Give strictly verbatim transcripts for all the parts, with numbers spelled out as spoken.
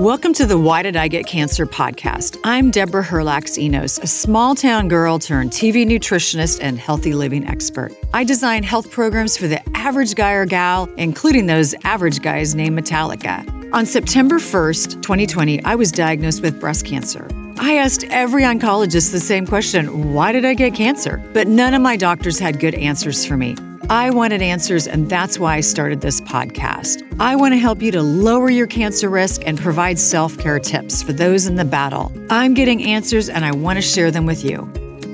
Welcome to the Why Did I Get Cancer podcast. I'm Deborah Herlax-Enos, a small-town girl turned T V nutritionist and healthy living expert. I design health programs for the average guy or gal, including those average guys named Metallica. On September first, twenty twenty, I was diagnosed with breast cancer. I asked every oncologist the same question, why did I get cancer? But none of my doctors had good answers for me. I wanted answers, and that's why I started this podcast. I want to help you to lower your cancer risk and provide self-care tips for those in the battle. I'm getting answers, and I want to share them with you.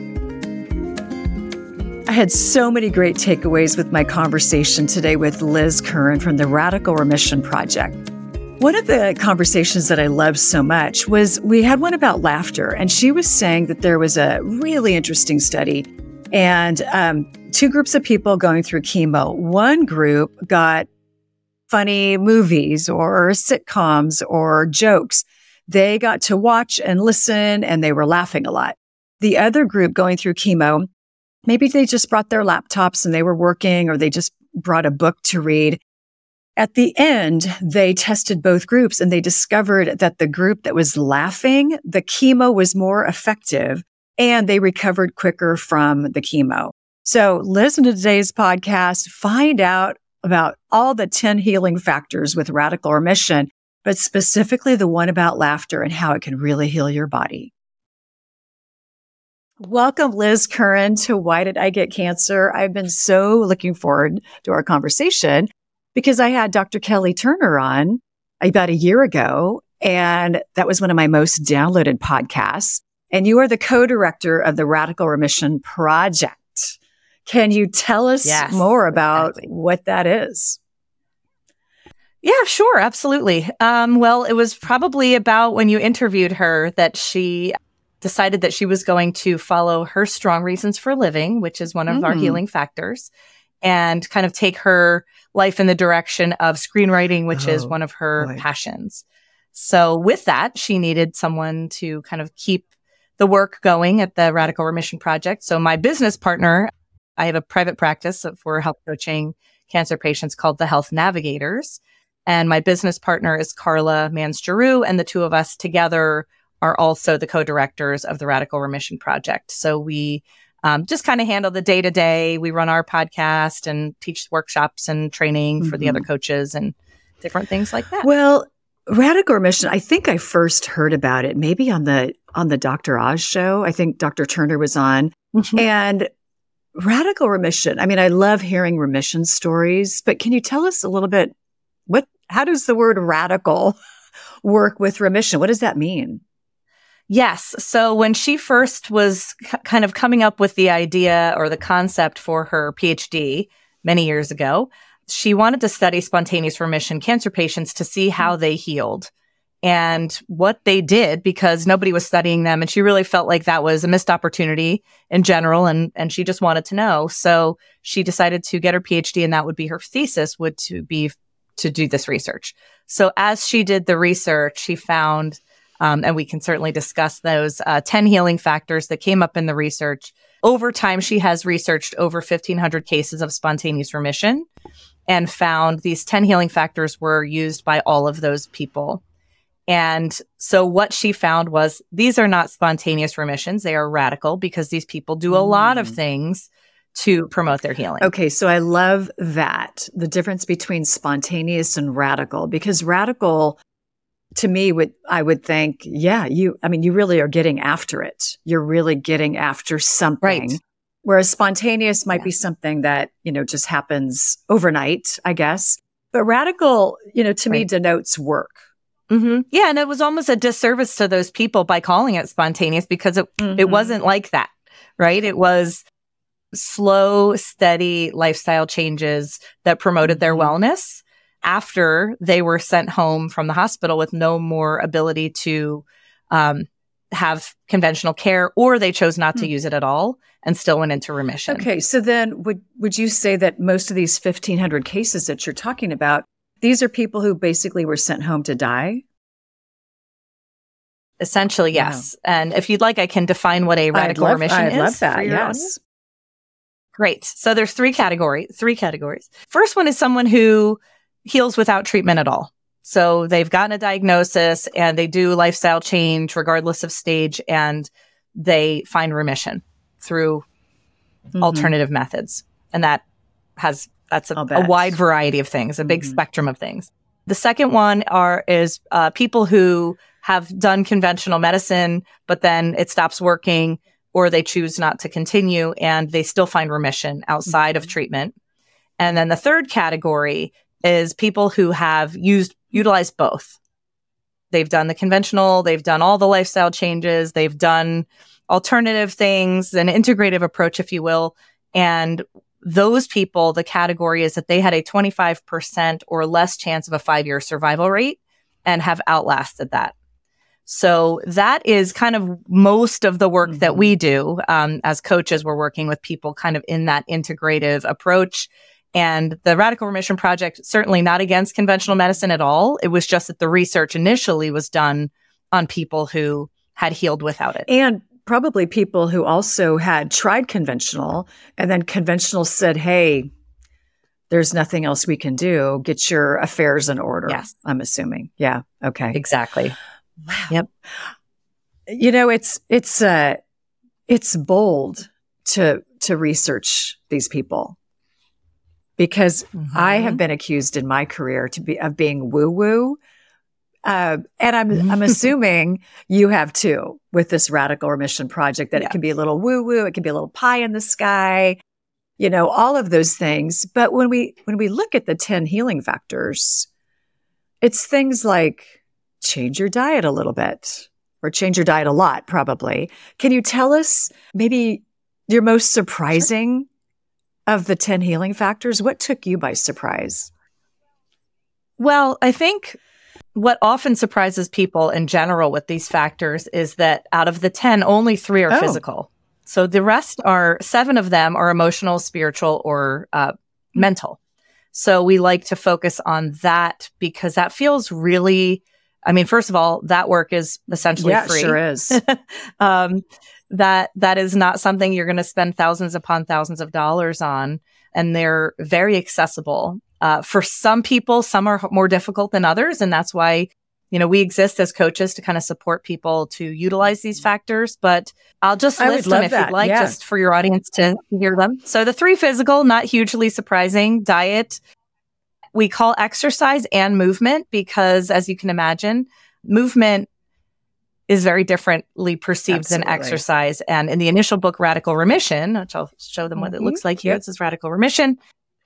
I had so many great takeaways with my conversation today with Liz Curran from the Radical Remission Project. One of the conversations that I loved so much was we had one about laughter, and she was saying that there was a really interesting study and um, two groups of people going through chemo. One group got funny movies or sitcoms or jokes. They got to watch and listen, and they were laughing a lot. The other group going through chemo, maybe they just brought their laptops and they were working, or they just brought a book to read. At the end, they tested both groups, and they discovered that the group that was laughing, the chemo was more effective, and they recovered quicker from the chemo. So listen to today's podcast, find out about all the ten healing factors with radical remission, but specifically the one about laughter and how it can really heal your body. Welcome, Liz Curran, to Why Did I Get Cancer? I've been so looking forward to our conversation because I had Doctor Kelly Turner on about a year ago, and that was one of my most downloaded podcasts. And you are the co-director of the Radical Remission Project. Can you tell us yes, more about exactly. what that is? Yeah, sure. Absolutely. Um, well, it was probably about when you interviewed her that she decided that she was going to follow her strong reasons for living, which is one of mm. our healing factors, and kind of take her life in the direction of screenwriting, which oh, is one of her boy. passions. So with that, she needed someone to kind of keep the work going at the Radical Remission Project. So my business partner, I have a private practice for health coaching cancer patients called the Health Navigators. And my business partner is Carla Mans-Giroux, and the two of us together are also the co-directors of the Radical Remission Project. So we um, just kind of handle the day-to-day. We run our podcast and teach workshops and training mm-hmm. for the other coaches and different things like that. Well, Radical Remission, I think I first heard about it maybe on the on the Doctor Oz show. I think Doctor Turner was on. Mm-hmm. And Radical Remission, I mean, I love hearing remission stories, but can you tell us a little bit, what? how does the word radical work with remission? What does that mean? Yes. So when she first was c- kind of coming up with the idea or the concept for her PhD many years ago, she wanted to study spontaneous remission cancer patients to see how they healed and what they did, because nobody was studying them. And she really felt like that was a missed opportunity in general. And, and she just wanted to know. So she decided to get her PhD, and that would be her thesis, would to be to do this research. So as she did the research, she found, um, and we can certainly discuss those uh, ten healing factors that came up in the research. Over time, she has researched over fifteen hundred cases of spontaneous remission, and found these ten healing factors were used by all of those people. And so what she found was these are not spontaneous remissions. They are radical, because these people do a mm. lot of things to promote their healing. Okay, so I love that, the difference between spontaneous and radical, because radical, to me, would I would think, yeah, you, I mean, you really are getting after it. You're really getting after something. Right. Whereas spontaneous might yeah. be something that, you know, just happens overnight, I guess. But radical, you know, to right. me denotes work. Mm-hmm. Yeah. And it was almost a disservice to those people by calling it spontaneous, because it, mm-hmm. it wasn't like that, right? It was slow, steady lifestyle changes that promoted their wellness after they were sent home from the hospital with no more ability to um, have conventional care, or they chose not to mm. use it at all and still went into remission. Okay. So then would, would you say that most of these fifteen hundred cases that you're talking about, these are people who basically were sent home to die? Essentially, yes. Wow. And if you'd like, I can define what a radical I'd love, remission I'd is. I love that, yes. Audience. Great. So there's three category, three categories. First one is someone who heals without treatment at all. So they've gotten a diagnosis and they do lifestyle change regardless of stage, and they find remission through mm-hmm. alternative methods. And that has, that's a, a wide variety of things, a big mm-hmm. spectrum of things. The second one are, is uh, people who have done conventional medicine, but then it stops working, or they choose not to continue and they still find remission outside mm-hmm. of treatment. And then the third category is people who have used, utilized both. They've done the conventional, they've done all the lifestyle changes, they've done alternative things, an integrative approach, if you will. And those people, the category is that they had a twenty-five percent or less chance of a five-year survival rate and have outlasted that. So that is kind of most of the work mm-hmm. that we do. Um, as coaches, we're working with people kind of in that integrative approach. And the Radical Remission Project, certainly not against conventional medicine at all. It was just that the research initially was done on people who had healed without it. And probably people who also had tried conventional, and then conventional said, hey, there's nothing else we can do. Get your affairs in order. Yes. I'm assuming. Yeah. Okay. Exactly. Wow. Yep. You know, it's, it's, uh, it's bold to, to research these people, because mm-hmm. I have been accused in my career to be, of being woo woo. Uh, and I'm, I'm assuming you have too with this Radical Remission Project, that yeah. it can be a little woo woo. It can be a little pie in the sky, you know, all of those things. But when we, when we look at the ten healing factors, it's things like change your diet a little bit, or change your diet a lot, probably. Can you tell us maybe your most surprising sure. of the ten healing factors? What took you by surprise? Well, I think what often surprises people in general with these factors is that out of the ten, only three are oh. physical. So the rest are, seven of them are emotional, spiritual, or uh, mental. So we like to focus on that because that feels really, I mean, first of all, that work is essentially yeah, free. Yeah, sure is. um, that that is not something you're going to spend thousands upon thousands of dollars on, and they're very accessible. Uh, for some people, some are more difficult than others, and that's why, you know, we exist as coaches to kind of support people to utilize these factors. But I'll just I list them if that. you'd like, yeah. just for your audience to hear them. So the three physical, not hugely surprising. Diet, we call exercise and movement because, as you can imagine, movement is very differently perceived Absolutely. Than exercise. And in the initial book, Radical Remission, which I'll show them mm-hmm. what it looks like here, yep. This is Radical Remission.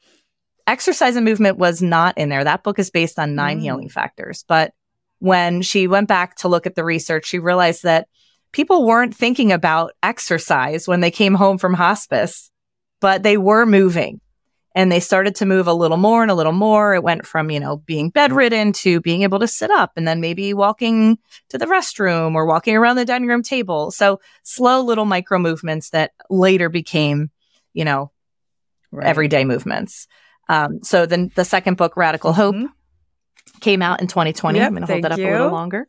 Exercise and movement was not in there. That book is based on nine mm. healing factors. But when she went back to look at the research, she realized that people weren't thinking about exercise when they came home from hospice, but they were moving. And they started to move a little more and a little more. It went from, you know, being bedridden to being able to sit up, and then maybe walking to the restroom or walking around the dining room table. So slow little micro movements that later became, you know, right. everyday movements. Um, so then the second book, Radical Hope, mm-hmm. came out in twenty twenty. Yep, I'm going to hold that up you. a little longer.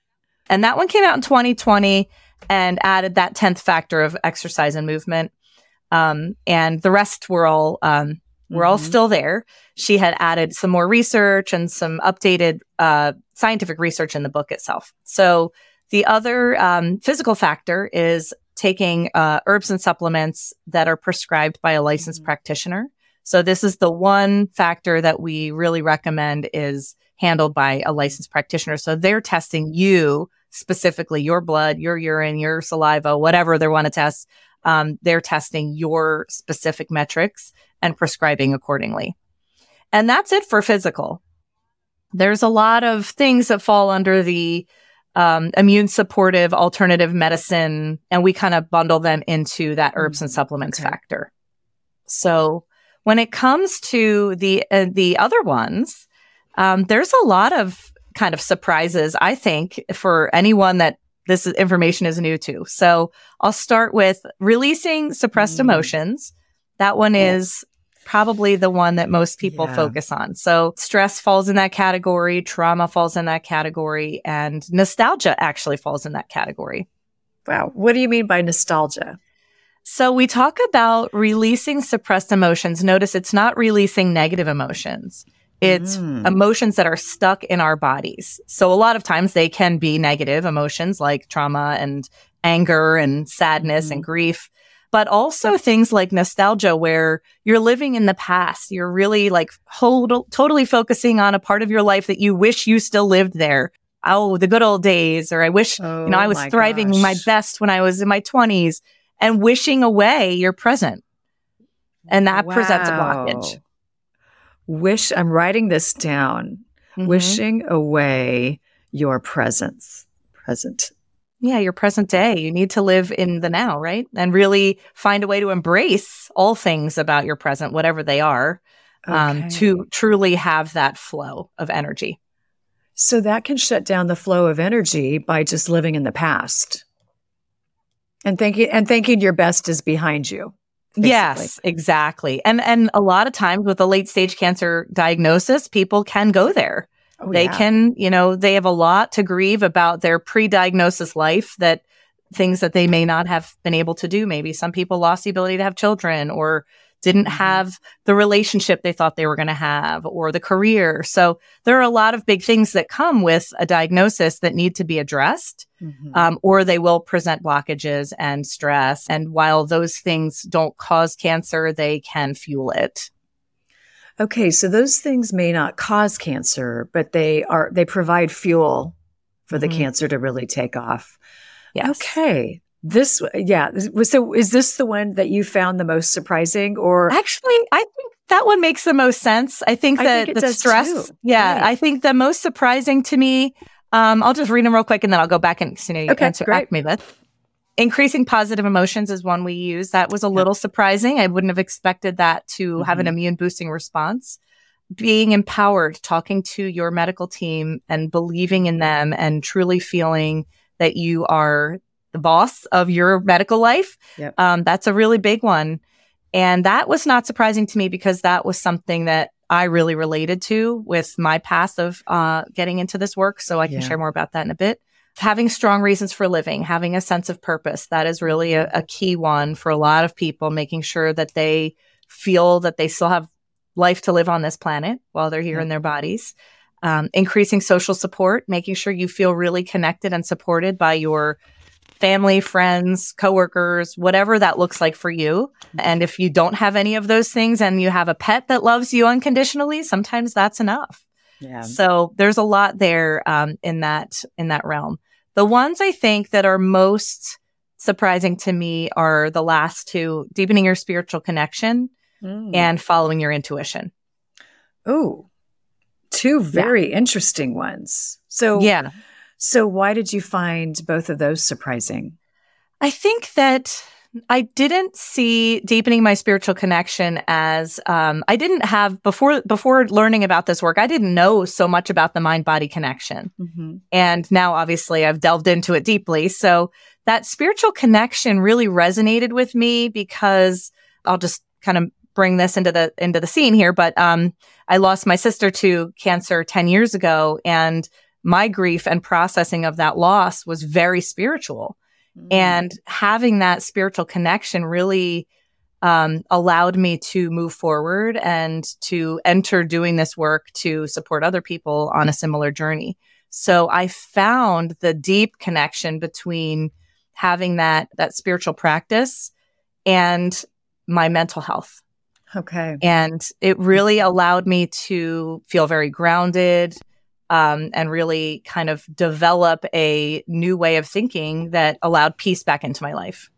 And that one came out in twenty twenty and added that tenth factor of exercise and movement. Um, and the rest were all, um, were mm-hmm. all still there. She had added some more research and some updated, uh, scientific research in the book itself. So the other, um, physical factor is taking, uh, herbs and supplements that are prescribed by a licensed mm-hmm. practitioner. So this is the one factor that we really recommend is handled by a licensed practitioner. So they're testing you specifically, your blood, your urine, your saliva, whatever they want to test. Um, they're testing your specific metrics and prescribing accordingly. And that's it for physical. There's a lot of things that fall under the um, immune supportive alternative medicine, and we kind of bundle them into that herbs and supplements okay. factor. So when it comes to the uh, the other ones, um, there's a lot of kind of surprises, I think, for anyone that this information is new to. So I'll start with releasing suppressed mm. emotions. That one yeah. is probably the one that most people yeah. focus on. So stress falls in that category, trauma falls in that category, and nostalgia actually falls in that category. Wow. What do you mean by nostalgia? So we talk about releasing suppressed emotions. Notice it's not releasing negative emotions. It's Mm. emotions that are stuck in our bodies. So a lot of times they can be negative emotions like trauma and anger and sadness Mm-hmm. and grief, but also things like nostalgia where you're living in the past. You're really like hold, totally focusing on a part of your life that you wish you still lived there. Oh, the good old days, or I wish, Oh, you know, I was my thriving gosh. my best when I was in my twenties, and wishing away your present. And that presents a blockage. Wow. Wish, I'm writing this down. Mhm. Wishing away your presence. Present. Yeah, your present day. You need to live in the now, right? And really find a way to embrace all things about your present, whatever they are, um, Okay. to truly have that flow of energy. So that can shut down the flow of energy by just living in the past and thinking and thinking your best is behind you. Basically. Yes, exactly. And and a lot of times with a late stage cancer diagnosis, people can go there. Oh, they yeah. can, you know, they have a lot to grieve about their pre-diagnosis life, that things that they may not have been able to do. Maybe some people lost the ability to have children, or didn't Mhm. have the relationship they thought they were going to have, or the career. So there are a lot of big things that come with a diagnosis that need to be addressed, Mhm. um, or they will present blockages and stress. And while those things don't cause cancer, they can fuel it. Okay, so those things may not cause cancer, but they are they provide fuel for the Mhm. cancer to really take off. Yes. Okay. This yeah, so is this the one that you found the most surprising, or Actually, I think that one makes the most sense. I think I that think it the does stress, too. yeah, Right. I think the most surprising to me, um, I'll just read them real quick and then I'll go back and you know, you Okay, answer great. ask me this. Increasing positive emotions is one we use. That was a little surprising. I wouldn't have expected that to have an Mhm. immune boosting response. Being empowered, talking to your medical team and believing in them and truly feeling that you are the boss of your medical life. Yep. Um, that's a really big one. And that was not surprising to me because that was something that I really related to with my path of uh, getting into this work. So I can Yeah. share more about that in a bit. Having strong reasons for living, having a sense of purpose. That is really a, a key one for a lot of people, making sure that they feel that they still have life to live on this planet while they're here Yeah. in their bodies. Um, increasing social support, making sure you feel really connected and supported by your family, friends, coworkers, whatever that looks like for you. And if you don't have any of those things and you have a pet that loves you unconditionally, sometimes that's enough. Yeah. So there's a lot there um, in that in that realm. The ones I think that are most surprising to me are the last two: deepening your spiritual connection Mm. and following your intuition. Oh, two very interesting ones. So Yeah. So why did you find both of those surprising? I think that I didn't see deepening my spiritual connection as um, I didn't have before before learning about this work. I didn't know so much about the mind body connection, Mm-hmm. and now obviously I've delved into it deeply. So that spiritual connection really resonated with me because I'll just kind of bring this into the into the scene here. But um, I lost my sister to cancer ten years ago, and my grief and processing of that loss was very spiritual. Mm-hmm. And having that spiritual connection really um, allowed me to move forward and to enter doing this work to support other people on a similar journey. So I found the deep connection between having that, that spiritual practice and my mental health. Okay. And it really allowed me to feel very grounded, Um, and really kind of develop a new way of thinking that allowed peace back into my life.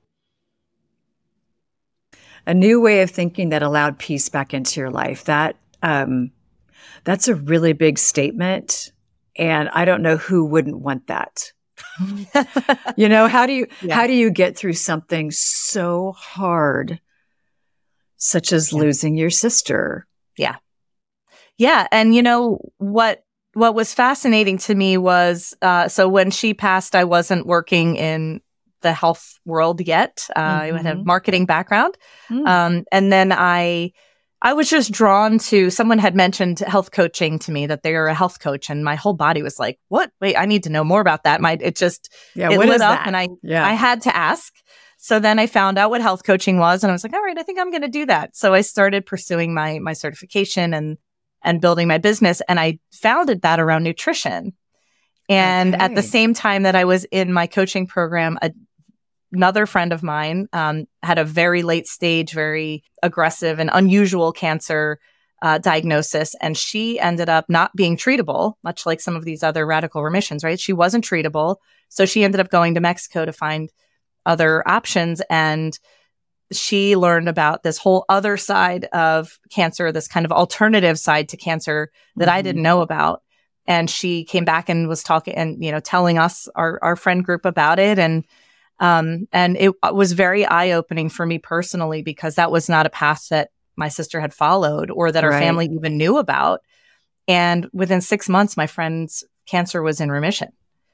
A new way of thinking that allowed peace back into your life. That um, that's a really big statement, and I don't know who wouldn't want that. You know, how do you Yeah. how do you get through something so hard, such as Yeah. losing your sister? Yeah. Yeah. And you know, what, what was fascinating to me was, uh, so when she passed, I wasn't working in the health world yet. Uh, I had a Mhm. marketing background. Mm. Um, and then I, I was just drawn to, someone had mentioned health coaching to me, that they are a health coach, and my whole body was like, what? Wait, I need to know more about that. My, it just, Yeah, it what lit is up that? and I, Yeah. I had to ask. So then I found out what health coaching was, and I was like, all right, I think I'm going to do that. So I started pursuing my, my certification, and and building my business. And I founded that around nutrition. And Okay. at the same time that I was in my coaching program, a, another friend of mine um, had a very late stage, very aggressive and unusual cancer uh, diagnosis. And she ended up not being treatable, much like some of these other radical remissions, right? She wasn't treatable. So she ended up going to Mexico to find other options. And she learned about this whole other side of cancer, this kind of alternative side to cancer that mm-hmm. I didn't know about. And she came back and was talking and, you know, telling us, our, our friend group about it. And, um, and it was very eye-opening for me personally, because that was not a path that my sister had followed or that our right. family even knew about. And within six months, my friend's cancer was in remission.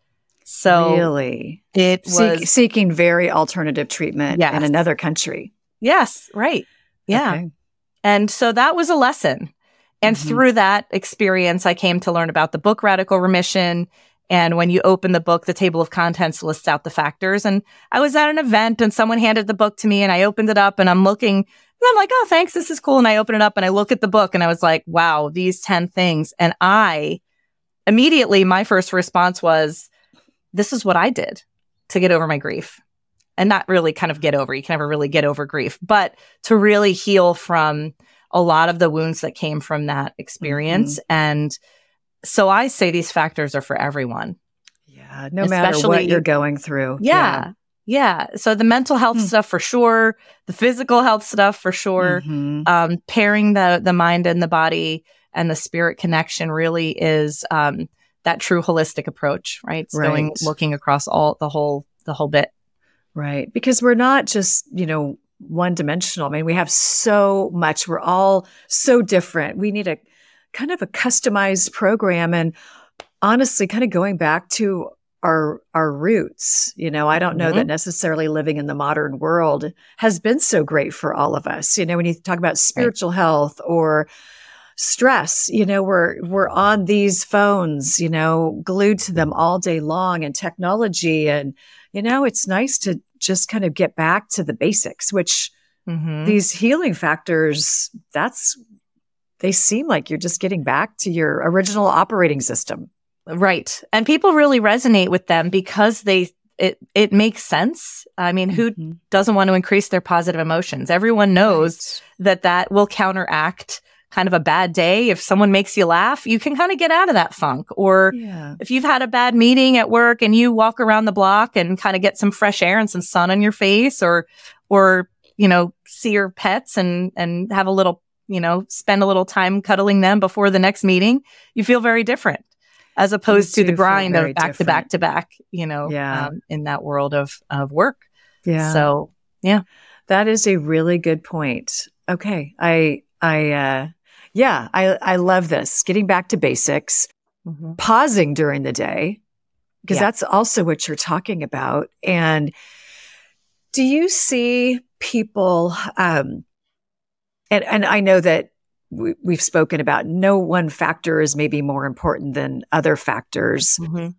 So really, it was Seek, seeking very alternative treatment yes. in another country. Yes. Right. Yeah. Okay. And so that was a lesson. And mm-hmm. through that experience, I came to learn about the book Radical Remission. And when you open the book, the table of contents lists out the factors. And I was at an event and someone handed the book to me and I opened it up and I'm looking and I'm like, oh, thanks. This is cool. And I open it up and I look at the book and I was like, wow, these ten things. And I immediately, my first response was, this is what I did to get over my grief. And not really kind of get over. You can never really get over grief, but to really heal from a lot of the wounds that came from that experience. Mm-hmm. And so I say these factors are for everyone. Yeah. No matter what you're going through. Yeah. Yeah. yeah. So the mental health mm-hmm. stuff for sure. The physical health stuff for sure. Mm-hmm. Um, pairing the, the mind and the body and the spirit connection really is, um, that true holistic approach, right? It's right. going, looking across all the whole, the whole bit. Right. Because we're not just, you know, one dimensional. I mean, we have so much. We're all so different. We need a kind of a customized program. And honestly, kind of going back to our, our roots, you know, I don't know mm-hmm. that necessarily living in the modern world has been so great for all of us. You know, when you talk about spiritual right. health or stress, you know, we're, we're on these phones, you know, glued to them all day long, and technology. And, you know, it's nice to just kind of get back to the basics, which mm-hmm. these healing factors, that's, they seem like you're just getting back to your original operating system. Right. And people really resonate with them because they, it, it makes sense. I mean, who mm-hmm. doesn't want to increase their positive emotions? Everyone knows right. that that will counteract kind of a bad day. If someone makes you laugh, you can kind of get out of that funk. Or yeah. if you've had a bad meeting at work and you walk around the block and kind of get some fresh air and some sun on your face, or, or, you know, see your pets and, and have a little, you know, spend a little time cuddling them before the next meeting, you feel very different as opposed to the grind of back different. to back to back, you know, yeah. um, in that world of, of work. Yeah. So, yeah. That is a really good point. Okay. I, I, uh, Yeah, I, I love this. Getting back to basics, mm-hmm. pausing during the day, because yeah. that's also what you're talking about. And do you see people, um, and, and I know that we, we've spoken about no one factor is maybe more important than other factors, mm-hmm.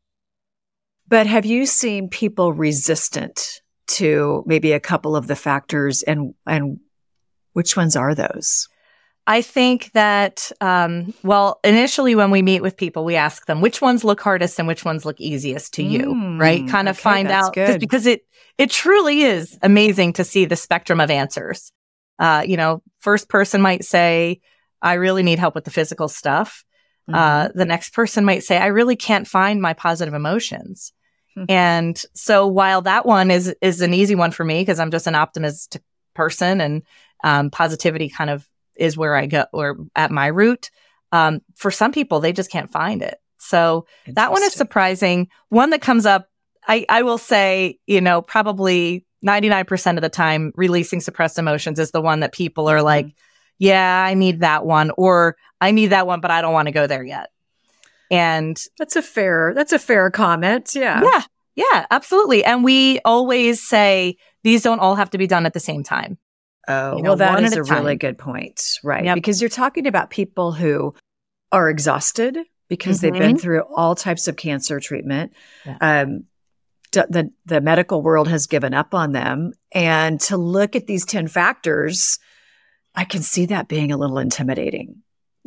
but have you seen people resistant to maybe a couple of the factors, and, and which ones are those? I think that, um, well, initially when we meet with people, we ask them which ones look hardest and which ones look easiest to you, mm, right? Kind of okay, find out good. because it, it truly is amazing to see the spectrum of answers. Uh, you know, first person might say, I really need help with the physical stuff. Mm-hmm. Uh, the next person might say, I really can't find my positive emotions. Mm-hmm. And so while that one is, is an easy one for me because I'm just an optimistic person and, um, positivity kind of is where I go, or at my root. Um, for some people, they just can't find it. So that one is surprising. One that comes up, I, I will say, you know, probably ninety-nine percent of the time, releasing suppressed emotions is the one that people are like, yeah, I need that one, or I need that one, but I don't want to go there yet. And that's a fair, that's a fair comment. Yeah. Yeah. Yeah, absolutely. And we always say these don't all have to be done at the same time. Oh, you know, well, that is a, a really good point. Right. Yep. Because you're talking about people who are exhausted because mm-hmm. they've been through all types of cancer treatment. Yeah. Um, d- the, the medical world has given up on them. And to look at these ten factors, I can see that being a little intimidating.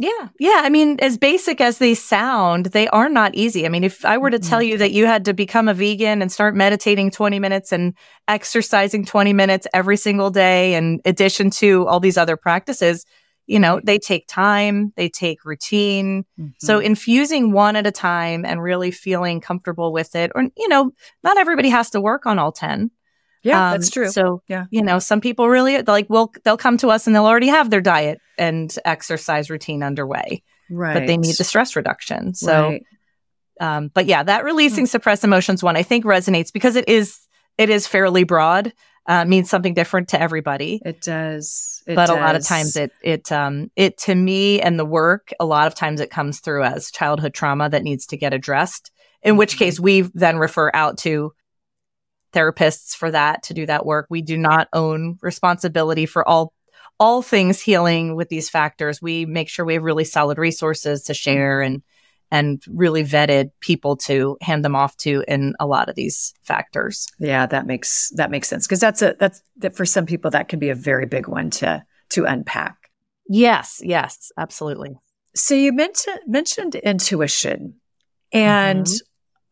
Yeah. Yeah. I mean, as basic as they sound, they are not easy. I mean, if I were to tell you that you had to become a vegan and start meditating twenty minutes and exercising twenty minutes every single day, in addition to all these other practices, you know, they take time, they take routine. Mm-hmm. So infusing one at a time and really feeling comfortable with it, or, you know, not everybody has to work on all ten. Yeah, um, that's true. So, yeah. you know, some people really like, will they'll come to us and they'll already have their diet and exercise routine underway, right? But they need the stress reduction. So, right. um, but yeah, that releasing mm-hmm. suppressed emotions one, I think resonates because it is, it is fairly broad, uh, means something different to everybody. It does. It but does. a lot of times it, it, um, it to me and the work, a lot of times it comes through as childhood trauma that needs to get addressed, in mm-hmm. which case we then refer out to therapists for that, to do that work. We do not own responsibility for all all things healing with these factors. We make sure we have really solid resources to share and and really vetted people to hand them off to in a lot of these factors. Yeah, that makes that makes sense, because that's a that's that for some people that can be a very big one to to unpack. Yes, yes, absolutely. So you mentioned mentioned intuition, and mm-hmm.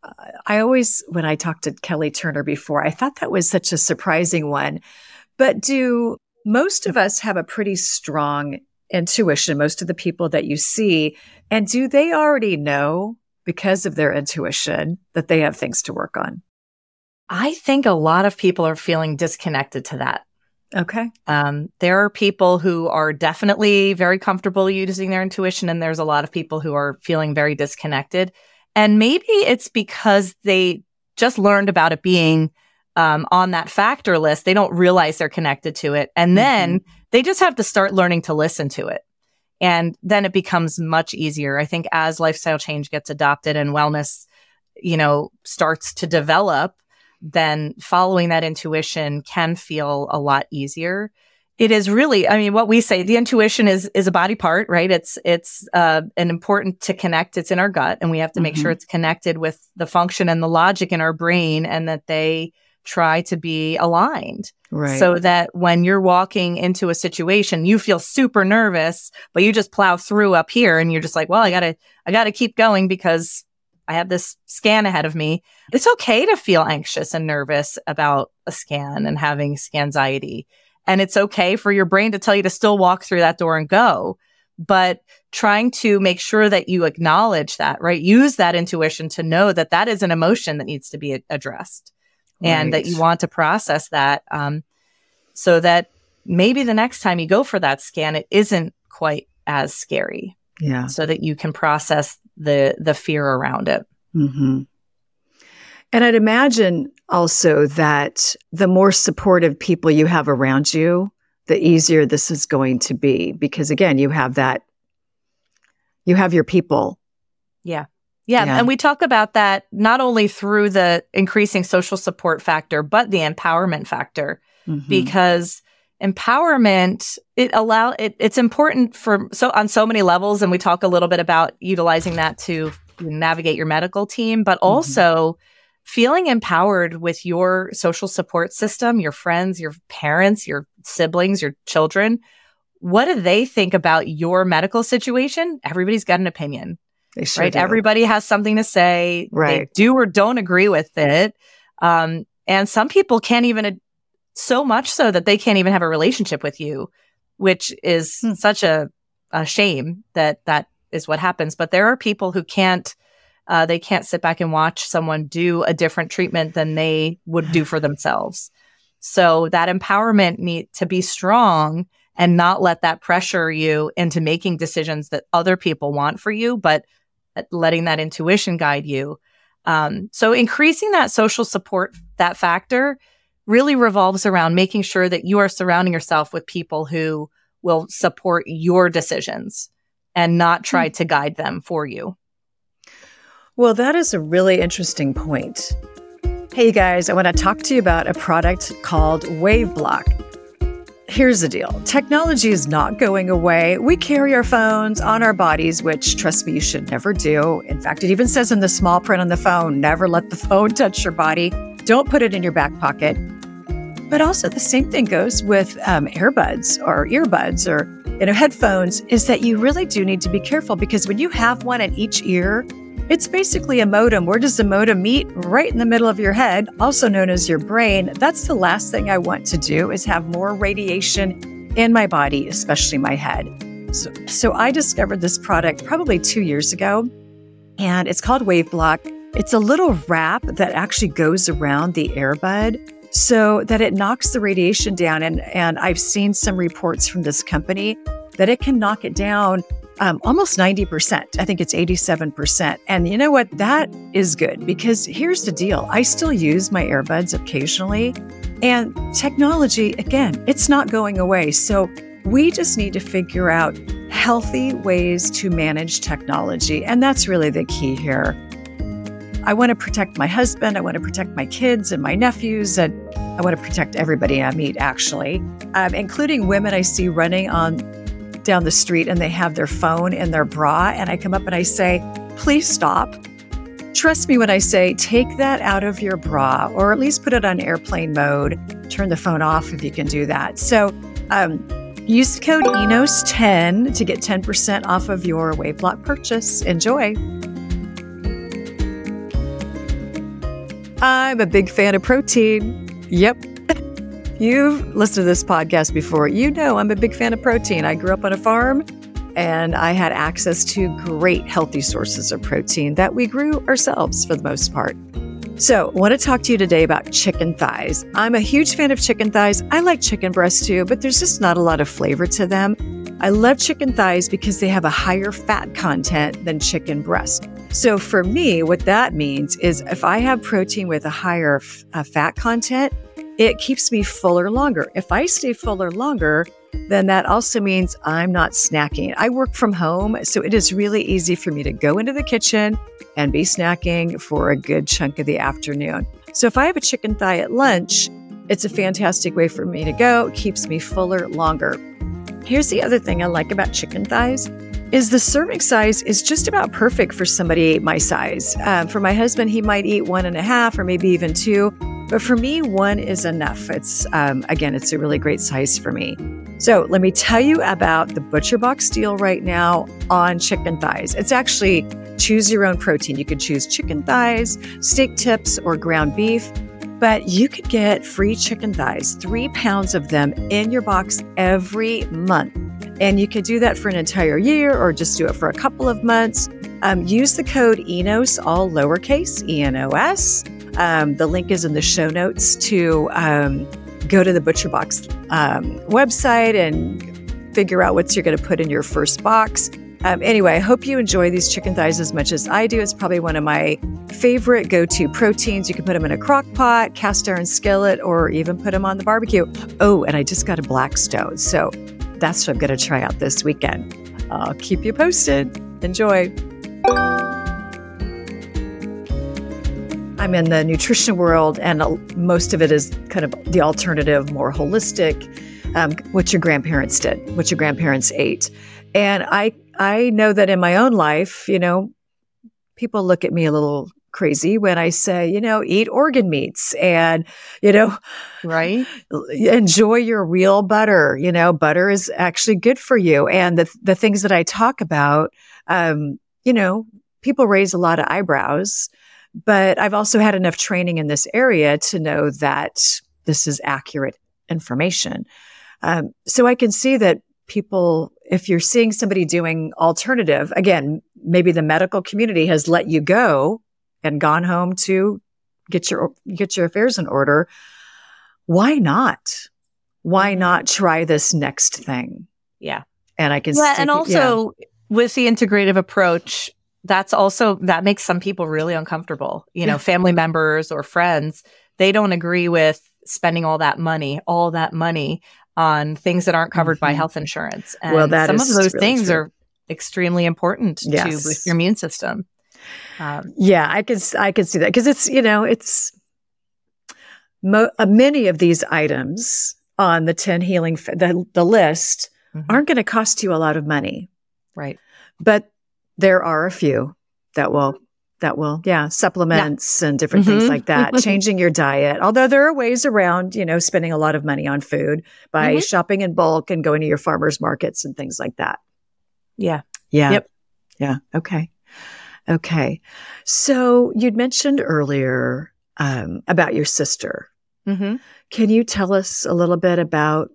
I always, when I talked to Kelly Turner before, I thought that was such a surprising one. But do most of us have a pretty strong intuition, most of the people that you see, and do they already know, because of their intuition, that they have things to work on? I think a lot of people are feeling disconnected to that. Okay. Um, there are people who are definitely very comfortable using their intuition, and there's a lot of people who are feeling very disconnected. And maybe it's because they just learned about it being um, on that factor list. They don't realize they're connected to it. And then mm-hmm. they just have to start learning to listen to it. And then it becomes much easier. I think as lifestyle change gets adopted and wellness, you know, starts to develop, then following that intuition can feel a lot easier. It is really, I mean, what we say, the intuition is is a body part, right? It's it's uh, an important to connect. It's in our gut, and we have to make mm-hmm. sure it's connected with the function and the logic in our brain, and that they try to be aligned. Right. So that when you're walking into a situation, you feel super nervous, but you just plow through up here, and you're just like, well, I gotta, I gotta keep going because I have this scan ahead of me. It's okay to feel anxious and nervous about a scan and having scanxiety. And it's okay for your brain to tell you to still walk through that door and go. But trying to make sure that you acknowledge that, right? Use that intuition to know that that is an emotion that needs to be a- addressed right. and that you want to process that um, so that maybe the next time you go for that scan, it isn't quite as scary. Yeah. So that you can process the the fear around it. Mm-hmm. And I'd imagine also that the more supportive people you have around you, the easier this is going to be. Because again, you have that, you have your people. Yeah. Yeah. yeah. And we talk about that not only through the increasing social support factor, but the empowerment factor. Mm-hmm. Because empowerment, it allow it, it's important for so on so many levels. And we talk a little bit about utilizing that to navigate your medical team, but also mm-hmm. feeling empowered with your social support system, your friends, your parents, your siblings, your children. What do they think about your medical situation? Everybody's got an opinion, they sure right? do. Everybody has something to say. Right. They do or don't agree with it. Um, and some people can't even, ad- so much so that they can't even have a relationship with you, which is hmm. such a, a shame that that is what happens. But there are people who can't, Uh, they can't sit back and watch someone do a different treatment than they would do for themselves. So that empowerment need to be strong and not let that pressure you into making decisions that other people want for you, but letting that intuition guide you. Um, so increasing that social support, that factor really revolves around making sure that you are surrounding yourself with people who will support your decisions and not try mm. to guide them for you. Well, that is a really interesting point. Hey guys, I want to talk to you about a product called WaveBlock. Here's the deal. Technology is not going away. We carry our phones on our bodies, which, trust me, you should never do. In fact, it even says in the small print on the phone, never let the phone touch your body. Don't put it in your back pocket. But also the same thing goes with um, earbuds or earbuds or you know, headphones is that you really do need to be careful, because when you have one in each ear, it's basically a modem. Where does the modem meet? Right in the middle of your head, also known as your brain. That's the last thing I want to do, is have more radiation in my body, especially my head. So, so I discovered this product probably two years ago, and it's called WaveBlock. It's a little wrap that actually goes around the earbud so that it knocks the radiation down. And, and I've seen some reports from this company that it can knock it down Um, almost ninety percent. I think it's eighty-seven percent. And you know what? That is good, because here's the deal. I still use my earbuds occasionally, and technology, again, it's not going away. So we just need to figure out healthy ways to manage technology. And that's really the key here. I want to protect my husband. I want to protect my kids and my nephews. And I want to protect everybody I meet, actually, um, including women I see running on down the street and they have their phone in their bra. And I come up and I say, please stop. Trust me when I say, take that out of your bra, or at least put it on airplane mode. Turn the phone off if you can do that. So um, use the code E N O S ten to get ten percent off of your WaveBlock purchase. Enjoy. I'm a big fan of protein. Yep. You've listened to this podcast before. You know I'm a big fan of protein. I grew up on a farm, and I had access to great healthy sources of protein that we grew ourselves for the most part. So I want to talk to you today about chicken thighs. I'm a huge fan of chicken thighs. I like chicken breasts too, but there's just not a lot of flavor to them. I love chicken thighs because they have a higher fat content than chicken breast. So for me, what that means is if I have protein with a higher f- uh, fat content, it keeps me fuller longer. If I stay fuller longer, then that also means I'm not snacking. I work from home, so it is really easy for me to go into the kitchen and be snacking for a good chunk of the afternoon. So if I have a chicken thigh at lunch, it's a fantastic way for me to go. It keeps me fuller longer. Here's the other thing I like about chicken thighs is the serving size is just about perfect for somebody my size. Um, for my husband, he might eat one and a half or maybe even two. But for me, one is enough. It's, um, again, it's a really great size for me. So let me tell you about the ButcherBox deal right now on chicken thighs. It's actually choose your own protein. You could choose chicken thighs, steak tips, or ground beef. But you could get free chicken thighs, three pounds of them in your box every month. And you could do that for an entire year or just do it for a couple of months. Um, use the code E N O S, all lowercase, E N O S. Um, the link is in the show notes to um, go to the ButcherBox um, website and figure out what you're going to put in your first box. Um, anyway, I hope you enjoy these chicken thighs as much as I do. It's probably one of my favorite go-to proteins. You can put them in a crock pot, cast iron skillet, or even put them on the barbecue. Oh, and I just got a Blackstone. So that's what I'm going to try out this weekend. I'll keep you posted. Enjoy. I'm in the nutrition world, and most of it is kind of the alternative, more holistic, um, what your grandparents did, what your grandparents ate. And I I know that in my own life, you know, people look at me a little crazy when I say, you know, eat organ meats and, you know, right. enjoy your real butter. You know, butter is actually good for you. And the the things that I talk about, um, you know, people raise a lot of eyebrows, but I've also had enough training in this area to know that this is accurate information. Um, so I can see that people, if you're seeing somebody doing alternative, again, maybe the medical community has let you go and gone home to get your get your affairs in order. Why not? Why not try this next thing? Yeah. And I can yeah, see, and also yeah. with the integrative approach, that's also that makes some people really uncomfortable. You know, yeah. family members or friends, they don't agree with spending all that money, all that money on things that aren't covered mm-hmm. by health insurance. And well, that some is of those really things true. are extremely important yes. to boost your immune system. Um, yeah, I can I can see that because it's, you know, it's mo- uh, many of these items on the ten healing, f- the, the list mm-hmm. aren't going to cost you a lot of money. Right. But there are a few that will that will, yeah, supplements yeah. and different mm-hmm. things like that, changing your diet. Although there are ways around, you know, spending a lot of money on food by mm-hmm. shopping in bulk and going to your farmers markets and things like that. Yeah. Yeah. Yep. Yeah. Okay. Okay. So you'd mentioned earlier um, about your sister. Mm-hmm. Can you tell us a little bit about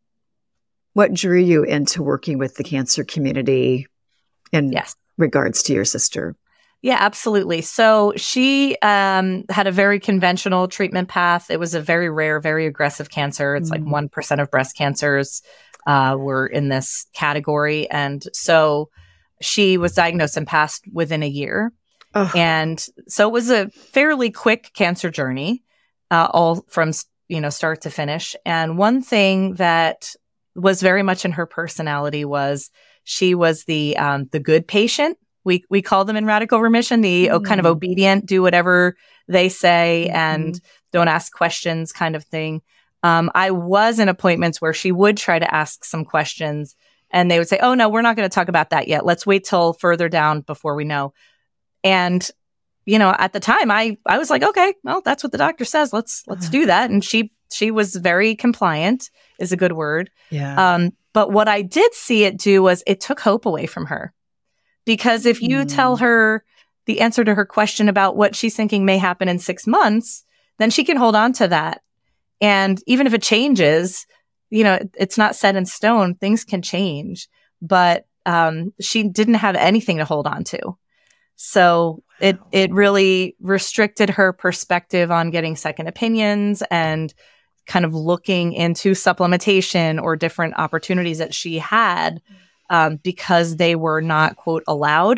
what drew you into working with the cancer community in yes. regards to your sister? Yeah, absolutely. So she um, had a very conventional treatment path. It was a very rare, very aggressive cancer. It's mm. like one percent of breast cancers uh, were in this category. And so she was diagnosed and passed within a year. Oh. And so it was a fairly quick cancer journey, uh, all from, you know, start to finish. And one thing that was very much in her personality was she was the um, the good patient. We we call them in radical remission, the mm. kind of obedient, do whatever they say mm-hmm. and don't ask questions kind of thing. Um, I was in appointments where she would try to ask some questions and they would say, oh, no, we're not going to talk about that yet. Let's wait till further down before we know. And, you know, at the time I, I was like, okay, well, that's what the doctor says. Let's, let's do that. And she, she was very compliant is a good word. Yeah. Um, but what I did see it do was it took hope away from her. Because if you mm. tell her the answer to her question about what she's thinking may happen in six months, then she can hold on to that. And even if it changes, you know, it's not set in stone. Things can change. But um, she didn't have anything to hold on to. So it it really restricted her perspective on getting second opinions and kind of looking into supplementation or different opportunities that she had. Um, because they were not, quote, allowed.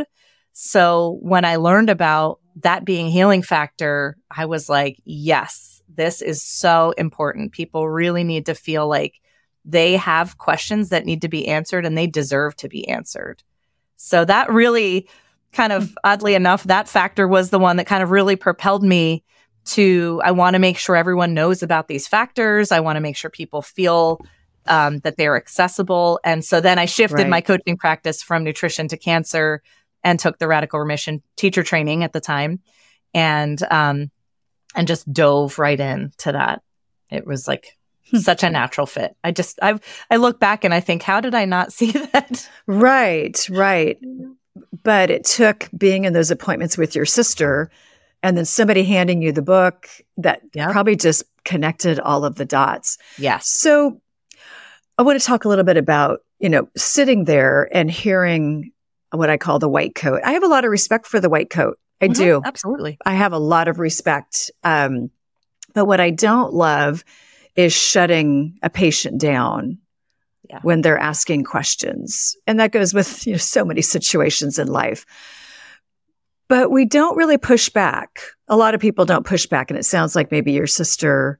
So when I learned about that being healing factor, I was like, yes, this is so important. People really need to feel like they have questions that need to be answered and they deserve to be answered. So that really kind of, oddly enough, that factor was the one that kind of really propelled me to, I want to make sure everyone knows about these factors. I want to make sure people feel Um, that they're accessible. And so then I shifted right. my coaching practice from nutrition to cancer and took the Radical Remission teacher training at the time and, um, and just dove right into that. It was like such a natural fit. I just, I, I look back and I think, how did I not see that? Right, right. But it took being in those appointments with your sister and then somebody handing you the book that yep. probably just connected all of the dots. Yes. So I want to talk a little bit about, you know, sitting there and hearing what I call the white coat. I have a lot of respect for the white coat. I mm-hmm, do. Absolutely. I have a lot of respect. Um, but what I don't love is shutting a patient down yeah. when they're asking questions. And that goes with, you know, so many situations in life. But we don't really push back. A lot of people don't push back. And it sounds like maybe your sister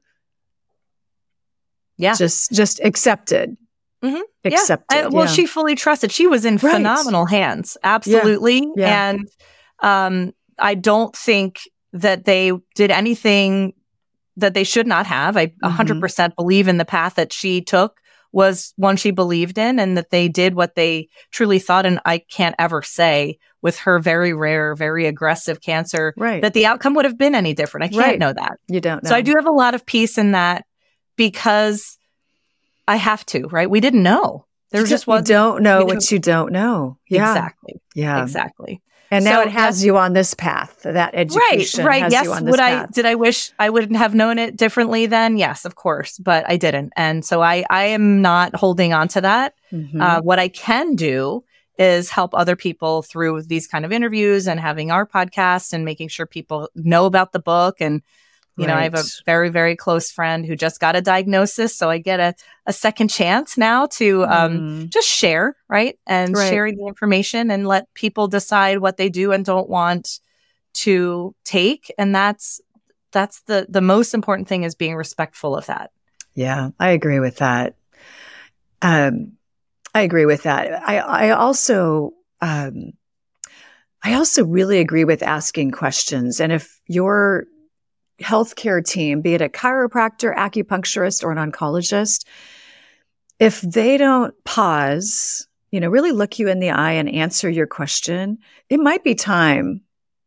Yeah. Just, just accepted. Mm-hmm. Accepted. Yeah. I, well, yeah. she fully trusted. She was in right. phenomenal hands. Absolutely. Yeah. Yeah. And, um, I don't think that they did anything that they should not have. I mm-hmm. one hundred percent believe in the path that she took was one she believed in and that they did what they truly thought. And I can't ever say with her very rare, very aggressive cancer right. that the outcome would have been any different. I can't right. know that. You don't know. So I do have a lot of peace in that. Because I have to, right? We didn't know. There just was. You don't know what you don't know. Yeah. Exactly. Yeah. Exactly. And now so, it has you on this path. That education right, right. has yes. you on this Would path. I, did I wish I wouldn't have known it differently then? Yes, of course. But I didn't. And so I, I am not holding on to that. Mm-hmm. Uh, what I can do is help other people through these kind of interviews and having our podcast and making sure people know about the book. And You know, right. I have a very, very close friend who just got a diagnosis. So I get a, a second chance now to um, mm. just share, right? And right. sharing the information and let people decide what they do and don't want to take. And that's that's the, the most important thing is being respectful of that. Yeah, I agree with that. Um, I agree with that. I, I also... Um, I also really agree with asking questions. And if you're healthcare team, be it a chiropractor, acupuncturist, or an oncologist, if they don't pause, you know, really look you in the eye and answer your question, it might be time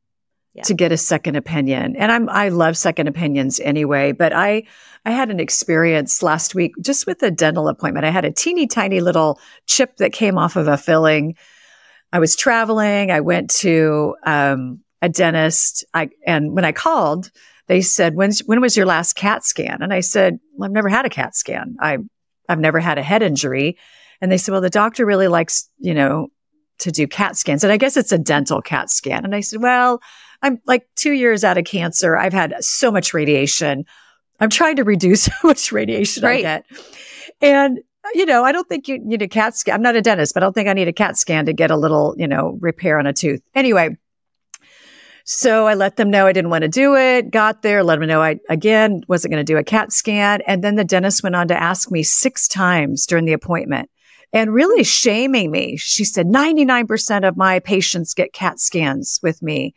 Yeah. to get a second opinion. And I'm, I love second opinions anyway, but I, I had an experience last week just with a dental appointment. I had a teeny tiny little chip that came off of a filling. I was traveling. I went to, um, a dentist. I, and when I called, they said, When's, when was your last CAT scan? And I said, well, I've never had a CAT scan. I, I've never had a head injury. And they said, well, the doctor really likes, you know, to do CAT scans. And I guess it's a dental CAT scan. And I said, well, I'm like two years out of cancer. I've had so much radiation. I'm trying to reduce how much radiation Right. I get. And, you know, I don't think you need a CAT scan. I'm not a dentist, but I don't think I need a CAT scan to get a little, you know, repair on a tooth. Anyway, so I let them know I didn't want to do it, got there, let them know I, again, wasn't going to do a CAT scan. And then the dentist went on to ask me six times during the appointment and really shaming me. She said, ninety-nine percent of my patients get CAT scans with me.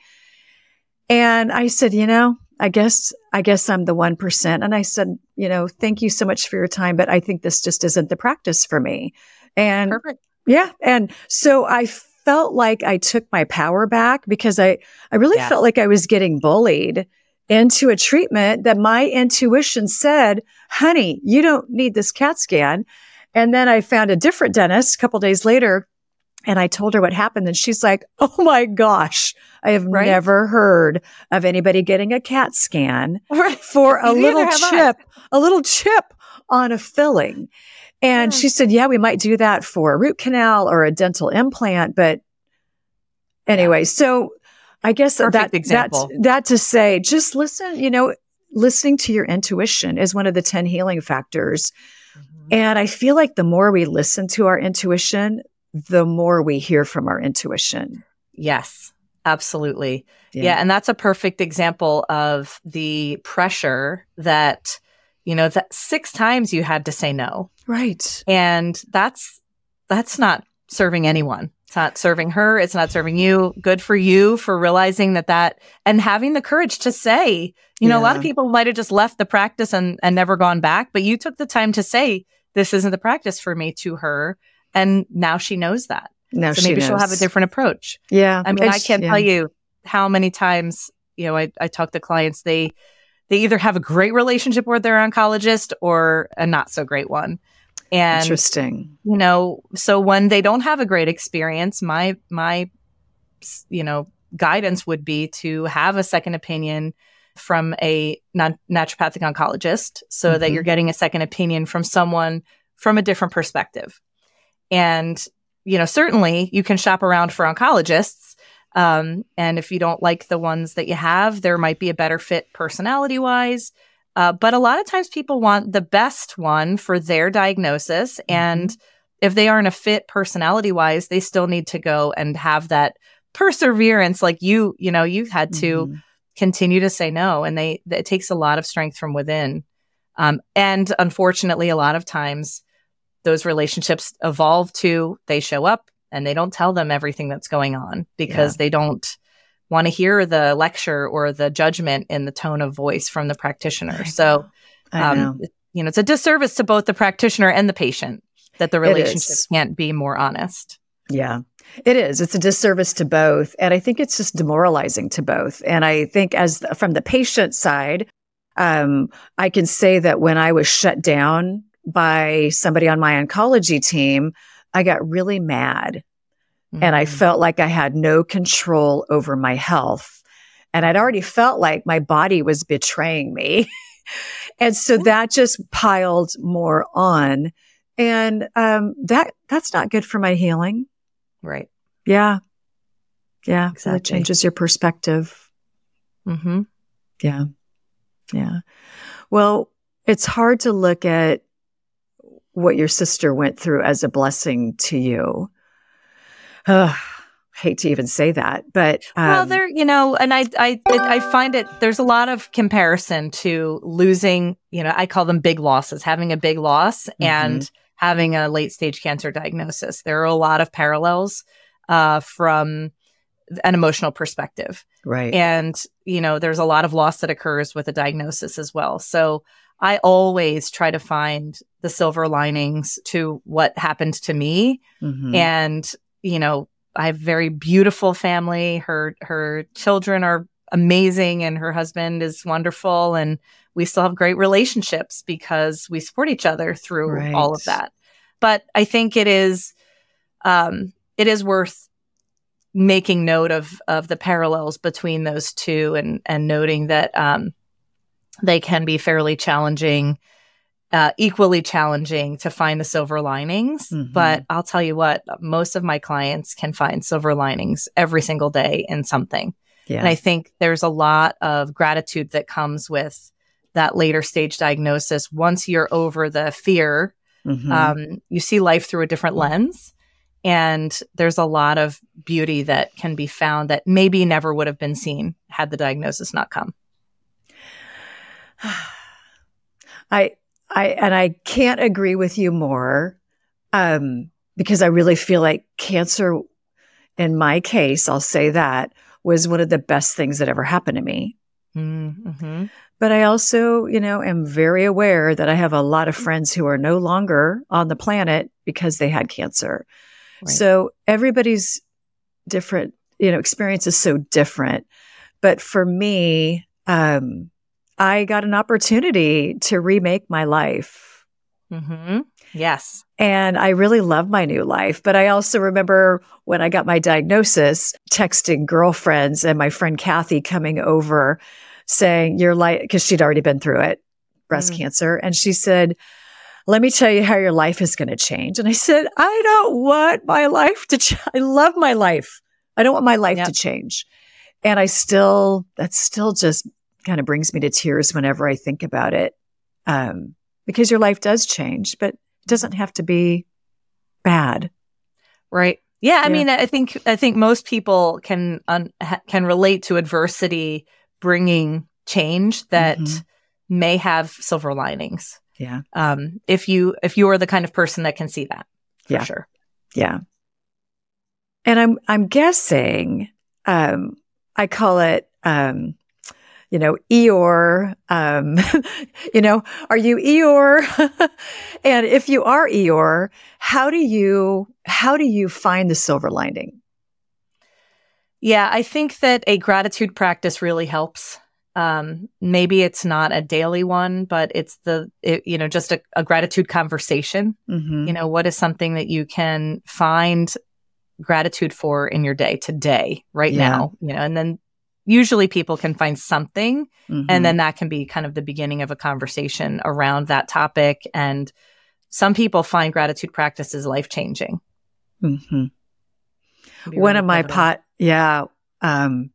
And I said, you know, I guess, I guess I'm the one percent. And I said, you know, thank you so much for your time, but I think this just isn't the practice for me. And Perfect. yeah. And so I felt like I took my power back because I, I really Yes. felt like I was getting bullied into a treatment that my intuition said, honey, you don't need this CAT scan. And then I found a different dentist a couple days later and I told her what happened. And she's like, oh my gosh, I have Right? never heard of anybody getting a CAT scan Right. for a Neither little have I. chip, a little chip on a filling. And Yeah. she said, yeah, we might do that for a root canal or a dental implant. But anyway, yeah. so I guess Perfect that, example. that, that to say, just listen, you know, listening to your intuition is one of the ten healing factors. Mm-hmm. And I feel like the more we listen to our intuition, the more we hear from our intuition. Yes, absolutely. Yeah. yeah. And that's a perfect example of the pressure that, you know, that six times you had to say no. Right. And that's, that's not serving anyone. It's not serving her. It's not serving you. Good for you for realizing that that and having the courage to say, you know, Yeah. a lot of people might have just left the practice and, and never gone back, but you took the time to say, this isn't the practice for me to her. And now she knows that. Now so she maybe knows. she'll have a different approach. Yeah. I mean, It's, I can't yeah. tell you how many times, you know, I, I talk to clients, they, they either have a great relationship with their oncologist or a not so great one. And, Interesting. you know, so when they don't have a great experience, my, my, you know, guidance would be to have a second opinion from a non- naturopathic oncologist so mm-hmm. that you're getting a second opinion from someone from a different perspective. And, you know, certainly you can shop around for oncologists. Um, and if you don't like the ones that you have, there might be a better fit personality wise. Uh, but a lot of times people want the best one for their diagnosis. Mm-hmm. And if they aren't a fit personality wise, they still need to go and have that perseverance. Like you, you know, you've had to mm-hmm. continue to say no. And they, it takes a lot of strength from within. Um, and unfortunately, a lot of times those relationships evolve to they show up and they don't tell them everything that's going on because yeah. they don't want to hear the lecture or the judgment in the tone of voice from the practitioner. I so, I know. um, you know, it's a disservice to both the practitioner and the patient that the relationship can't be more honest. Yeah, it is. It's a disservice to both. And I think it's just demoralizing to both. And I think as the, from the patient side, um, I can say that when I was shut down by somebody on my oncology team, I got really mad mm-hmm. and I felt like I had no control over my health. And I'd already felt like my body was betraying me. And so that just piled more on. And um, that that's not good for my healing. Right. Yeah. Yeah. Exactly. That changes your perspective. Mm-hmm. Yeah. Yeah. Well, it's hard to look at what your sister went through as a blessing to you. Uh, hate to even say that, but um, well, there, you know, and I, I, it, I find it. There's a lot of comparison to losing. You know, I call them big losses. Having a big loss mm-hmm. and having a late stage cancer diagnosis. There are a lot of parallels uh, from an emotional perspective, right? And you know, there's a lot of loss that occurs with a diagnosis as well. So I always try to find the silver linings to what happened to me. Mm-hmm. And, you know, I have a very beautiful family. Her, her children are amazing and her husband is wonderful. And we still have great relationships because we support each other through Right. all of that. But I think it is, um, it is worth making note of, of the parallels between those two and, and noting that, um, they can be fairly challenging, uh, equally challenging to find the silver linings. Mm-hmm. But I'll tell you what, most of my clients can find silver linings every single day in something. Yeah. And I think there's a lot of gratitude that comes with that later stage diagnosis. Once you're over the fear, Mm-hmm. um, you see life through a different lens. And there's a lot of beauty that can be found that maybe never would have been seen had the diagnosis not come. I, I, and I can't agree with you more, um, because I really feel like cancer, in my case, I'll say that, was one of the best things that ever happened to me. Mm-hmm. But I also, you know, am very aware that I have a lot of friends who are no longer on the planet because they had cancer. Right. So everybody's different, you know, experience is so different. But for me, um, I got an opportunity to remake my life. Mm-hmm. Yes. And I really love my new life. But I also remember when I got my diagnosis, texting girlfriends and my friend Kathy coming over saying, you're like, because she'd already been through it, breast mm. cancer. And she said, let me tell you how your life is going to change. And I said, I don't want my life to change. I love my life. I don't want my life yep. to change. And I still, that still just kind of brings me to tears whenever I think about it. Um, because your life does change, but it doesn't have to be bad. Right. Yeah. I yeah. mean, I think, I think most people can, un, ha, can relate to adversity bringing change that mm-hmm. may have silver linings. Yeah. Um, if you, if you are the kind of person that can see that, for yeah. sure. Yeah. And I'm, I'm guessing, um, I call it, um, you know, Eeyore, um, you know, are you Eeyore? And if you are Eeyore, how do you, how do you find the silver lining? Yeah, I think that a gratitude practice really helps. Um, maybe it's not a daily one, but it's the, it, you know, just a, a gratitude conversation. Mm-hmm. You know, what is something that you can find gratitude for in your day today, right yeah. now, you know, and then usually people can find something mm-hmm. and then that can be kind of the beginning of a conversation around that topic. And some people find gratitude practices life-changing. Mm-hmm. One really of my pot, yeah. Um,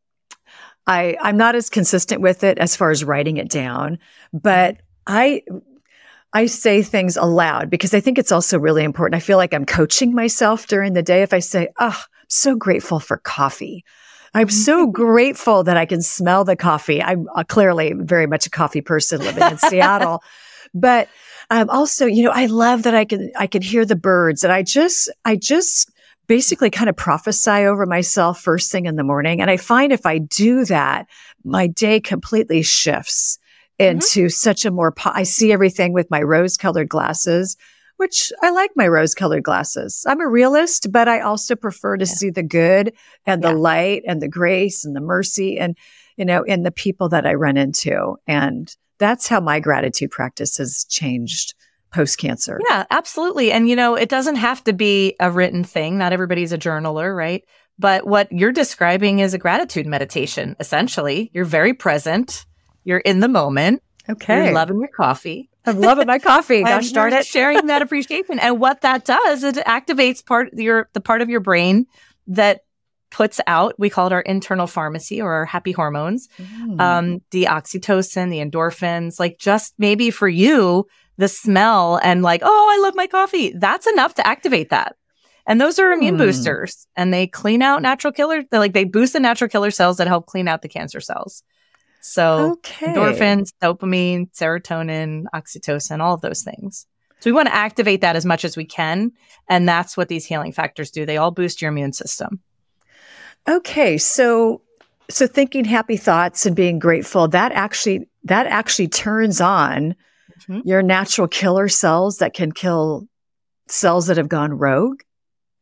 I, I'm not as consistent with it as far as writing it down, but I, I say things aloud because I think it's also really important. I feel like I'm coaching myself during the day. If I say, oh, I'm so grateful for coffee. I'm so grateful that I can smell the coffee. I'm uh, clearly very much a coffee person living in Seattle, but um, also, you know, I love that I can, I can hear the birds and I just, I just basically kind of prophesy over myself first thing in the morning. And I find if I do that, my day completely shifts into mm-hmm. such a more, po- I see everything with my rose colored glasses, which I like my rose colored glasses. I'm a realist, but I also prefer to yeah. see the good and the yeah. light and the grace and the mercy and, you know, in the people that I run into. And that's how my gratitude practice has changed post-cancer. Yeah, absolutely. And, you know, it doesn't have to be a written thing. Not everybody's a journaler, right? But what you're describing is a gratitude meditation, essentially. You're very present. You're in the moment. Okay. You're loving your coffee. I'm loving my coffee. Gosh darn it. Sharing that appreciation. And what that does, it activates part your the part of your brain that puts out, we call it our internal pharmacy or our happy hormones, mm. um, the oxytocin, the endorphins, like just maybe for you, the smell and like, oh, I love my coffee. That's enough to activate that. And those are immune mm. boosters and they clean out natural killer. They're like, they boost the natural killer cells that help clean out the cancer cells. So okay. endorphins, dopamine, serotonin, oxytocin, all of those things. So we want to activate that as much as we can. And that's what these healing factors do. They all boost your immune system. Okay. So, so thinking happy thoughts and being grateful, that actually, that actually turns on mm-hmm. your natural killer cells that can kill cells that have gone rogue.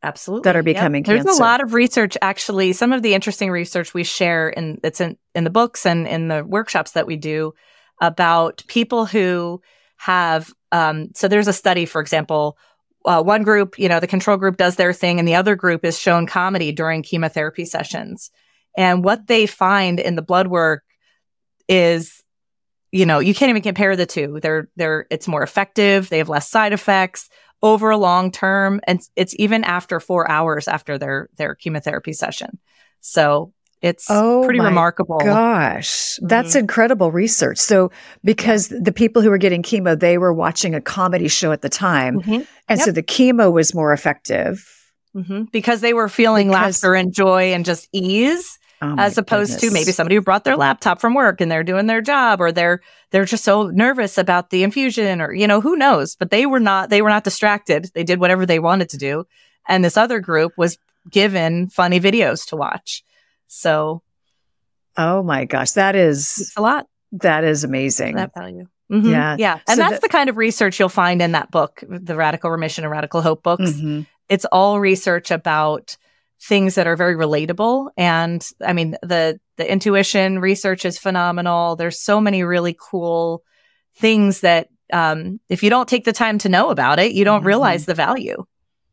Absolutely. that are becoming yep. There's cancer. a lot of research, actually. Some of the interesting research we share in it's in, in the books and in the workshops that we do about people who have, um, so there's a study, for example, uh, one group, you know, the control group does their thing and the other group is shown comedy during chemotherapy sessions. And what they find in the blood work is, you know, you can't even compare the two. They're, they're, it's more effective. They have less side effects over a long term. And it's even after four hours after their, their chemotherapy session. So it's oh pretty my remarkable. Gosh, that's Mm-hmm. incredible research. So because the people who were getting chemo, they were watching a comedy show at the time. Mm-hmm. And Yep. so the chemo was more effective. Mm-hmm. Because they were feeling Because- laughter and joy and just ease. Oh my as opposed goodness. to maybe somebody who brought their laptop from work and they're doing their job, or they're they're just so nervous about the infusion, or you know, who knows. But they were not they were not distracted. They did whatever they wanted to do. And this other group was given funny videos to watch. So Oh my gosh, that is it's a lot. that is amazing. That value. Mm-hmm. Yeah. Yeah. And So that's that- the kind of research you'll find in that book, the Radical Remission and Radical Hope books. Mhm. It's all research about things that are very relatable. And I mean, the, the intuition research is phenomenal. There's so many really cool things that, um, if you don't take the time to know about it, you don't Mhm. realize the value.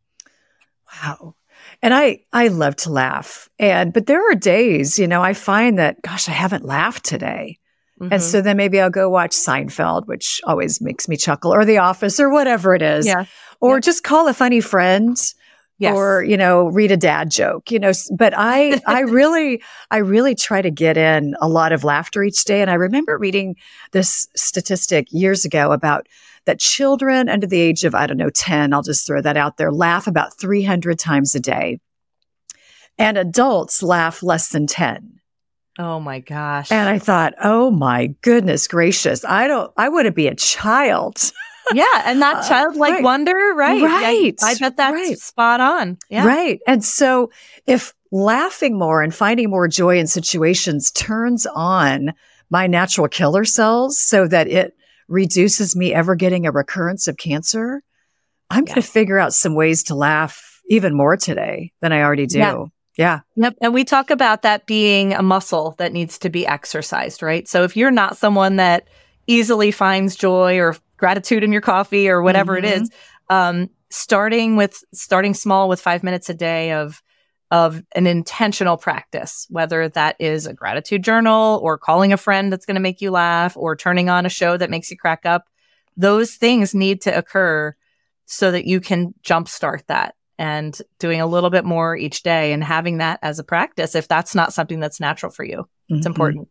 Wow. And I, I love to laugh. And, but there are days, you know, I find that, gosh, I haven't laughed today. Mhm. And so then maybe I'll go watch Seinfeld, which always makes me chuckle, or The Office, or whatever it is. Yeah. Or Yeah. just call a funny friend. Yes. Or, you know, read a dad joke, you know, s- but I, I really, I really try to get in a lot of laughter each day. And I remember reading this statistic years ago about that children under the age of, I don't know, ten, I'll just throw that out there, laugh about three hundred times a day. And adults laugh less than ten. Oh my gosh. And I thought, oh my goodness gracious, I don't, I want to be a child. yeah. And that Uh, childlike right. wonder, right? Right. I, I bet that's Right. spot on. Yeah. Right. And so if laughing more and finding more joy in situations turns on my natural killer cells so that it reduces me ever getting a recurrence of cancer, I'm Yeah. going to figure out some ways to laugh even more today than I already do. Yeah. Yeah. Yep. And we talk about that being a muscle that needs to be exercised, right? So if you're not someone that easily finds joy or gratitude in your coffee or whatever Mhm. it is, um, starting with starting small with five minutes a day of of an intentional practice, whether that is a gratitude journal or calling a friend that's going to make you laugh or turning on a show that makes you crack up, those things need to occur so that you can jumpstart that. And doing a little bit more each day and having that as a practice, if that's not something that's natural for you, it's Mhm. important.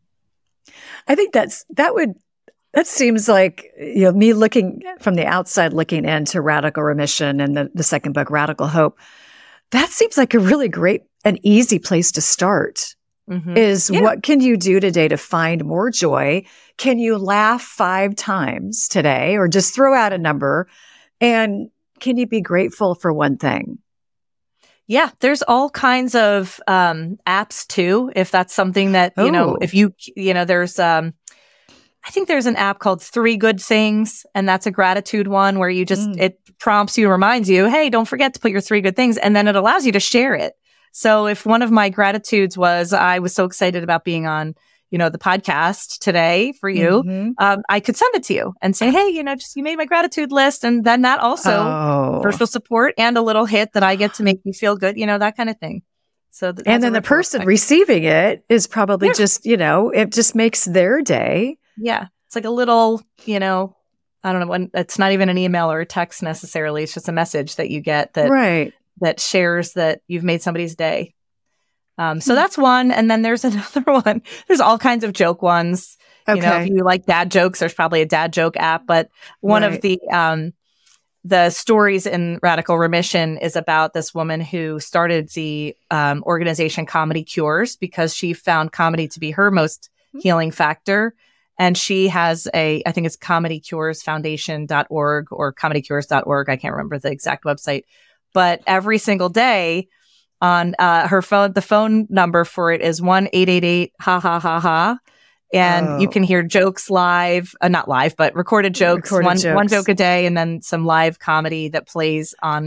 I think that's, that would, that seems like, you know, me looking from the outside, looking into Radical Remission and the, the second book, Radical Hope. That seems like a really great and easy place to start. Mm-hmm. Is Yeah. what can you do today to find more joy? Can you laugh five times today or just throw out a number? And can you be grateful for one thing? Yeah, there's all kinds of um, apps too. If that's something that, you know, Oh. if you, you know, there's, um, I think there's an app called Three Good Things, and that's a gratitude one where you just, Mm. it prompts you, reminds you, hey, don't forget to put your three good things. And then it allows you to share it. So if one of my gratitudes was, I was so excited about being on, you know, the podcast today for you, Mhm. um, I could send it to you and say, hey, you know, just you made my gratitude list. And then that also Oh. virtual support and a little hit that I get to make me feel good, you know, that kind of thing. So, th- And that's a then the ripple person effect. receiving it is probably Yeah. just, you know, it just makes their day. Yeah. It's like a little, you know, I don't know when it's not even an email or a text necessarily. It's just a message that you get that, Right. that shares that you've made somebody's day. Um, so Hmm. that's one. And then there's another one. There's all kinds of joke ones. You know, Okay. if you like dad jokes, there's probably a dad joke app, but one Right. of the, um, the stories in Radical Remission is about this woman who started the um, organization Comedy Cures because she found comedy to be her most healing factor. And she has a, I think it's comedy cures foundation dot org or comedy cures dot org. I can't remember the exact website, but every single day on uh, her phone, the phone number for it is one eight eight eight ha ha ha ha. And you Oh. can hear jokes live, uh, not live, but recorded jokes, Recorded one, one jokes. joke a day, and then some live comedy that plays on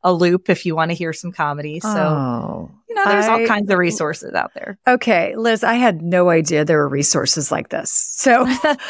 a loop if you want to hear some comedy. So, oh, you know, there's I, all kinds of resources out there. Okay, Liz, I had no idea there were resources like this. So,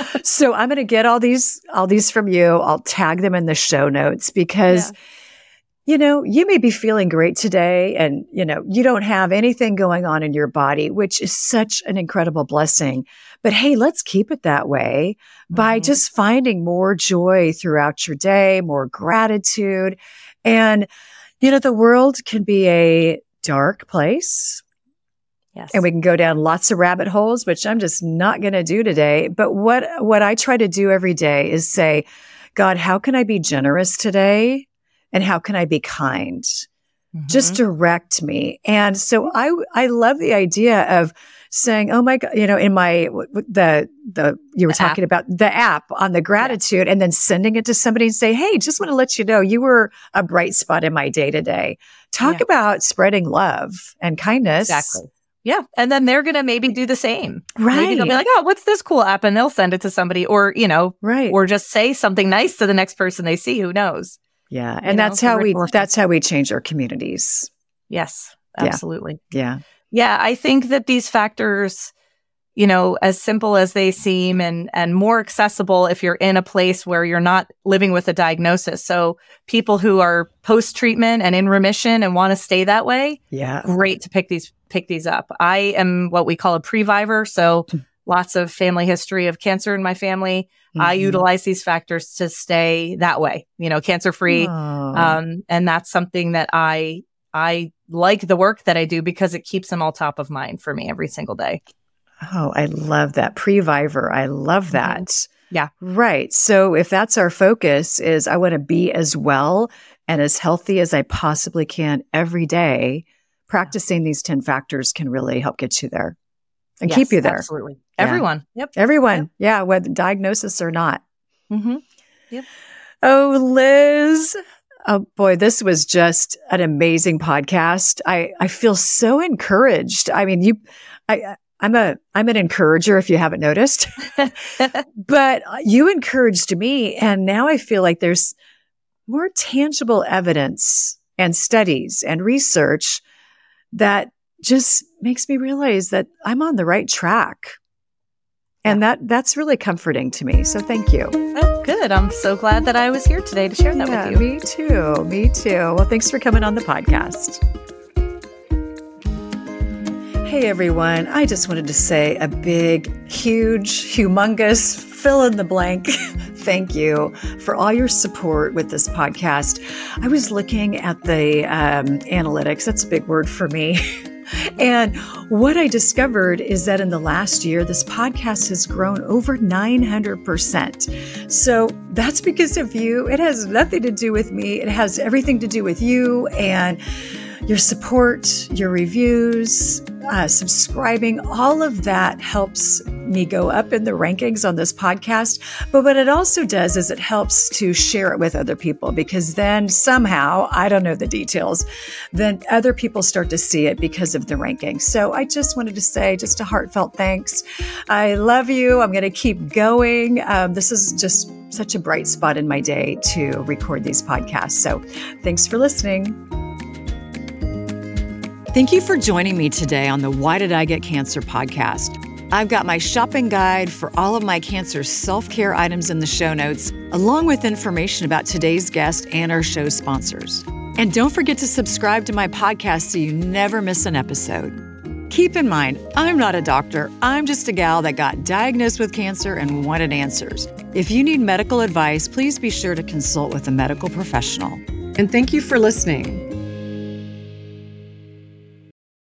so I'm going to get all these, all these from you. I'll tag them in the show notes because, yeah. you know, you may be feeling great today and, you know, you don't have anything going on in your body, which is such an incredible blessing. But hey, let's keep it that way mm-hmm. by just finding more joy throughout your day, more gratitude. And, you know, the world can be a dark place. Yes. And we can go down lots of rabbit holes, which I'm just not going to do today. But what, what I try to do every day is say, God, how can I be generous today? And how can I be kind? Mm-hmm. Just direct me. And so I, I love the idea of saying, oh my God, you know, in my, the, the, you were the talking app. about the app on the gratitude yeah. and then sending it to somebody and say, hey, just want to let you know you were a bright spot in my day today. Talk yeah. about spreading love and kindness. Exactly. Yeah. And then they're going to maybe do the same. Right. Maybe they'll be like, oh, what's this cool app? And they'll send it to somebody or, you know, right. or just say something nice to the next person they see. Who knows? Yeah. And you that's know, how we, that's how we change our communities. Yes, absolutely. Yeah. Yeah. I think that these factors, you know, as simple as they seem and, and more accessible if you're in a place where you're not living with a diagnosis. So people who are post-treatment and in remission and want to stay that way. Yeah. Great to pick these, pick these up. I am what we call a previvor. So lots of family history of cancer in my family. Mm-hmm. I utilize these factors to stay that way, you know, cancer free. Oh. Um, and that's something that I, I like the work that I do because it keeps them all top of mind for me every single day. Oh, I love that. Previvor. I love that. Mm-hmm. Yeah. Right. So if that's our focus is I want to be as well and as healthy as I possibly can every day, practicing these ten factors can really help get you there and yes, keep you there. Absolutely. Yeah. Everyone. Yep. Everyone. Yep. Yeah. Whether diagnosis or not. Mm-hmm. Yep. Oh, Liz. Oh boy, this was just an amazing podcast. I, I feel so encouraged. I mean, you, I, I'm a, I'm an encourager if you haven't noticed, but you encouraged me. And now I feel like there's more tangible evidence and studies and research that just makes me realize that I'm on the right track. And that that's really comforting to me. So thank you. Oh, good. I'm so glad that I was here today to share that yeah, with you. Me too. Me too. Well, thanks for coming on the podcast. Hey, everyone. I just wanted to say a big, huge, humongous, fill in the blank thank you for all your support with this podcast. I was looking at the um, analytics. That's a big word for me. And what I discovered is that in the last year, this podcast has grown over nine hundred percent. So that's because of you. It has nothing to do with me. It has everything to do with you and your support, your reviews, uh, subscribing. All of that helps me go up in the rankings on this podcast. But what it also does is it helps to share it with other people, because then somehow, I don't know the details, then other people start to see it because of the rankings. So I just wanted to say just a heartfelt thanks. I love you. I'm going to keep going. Um, this is just such a bright spot in my day to record these podcasts. So thanks for listening. Thank you for joining me today on the Why Did I Get Cancer podcast. I've got my shopping guide for all of my cancer self-care items in the show notes, along with information about today's guest and our show sponsors. And don't forget to subscribe to my podcast so you never miss an episode. Keep in mind, I'm not a doctor. I'm just a gal that got diagnosed with cancer and wanted answers. If you need medical advice, please be sure to consult with a medical professional. And thank you for listening.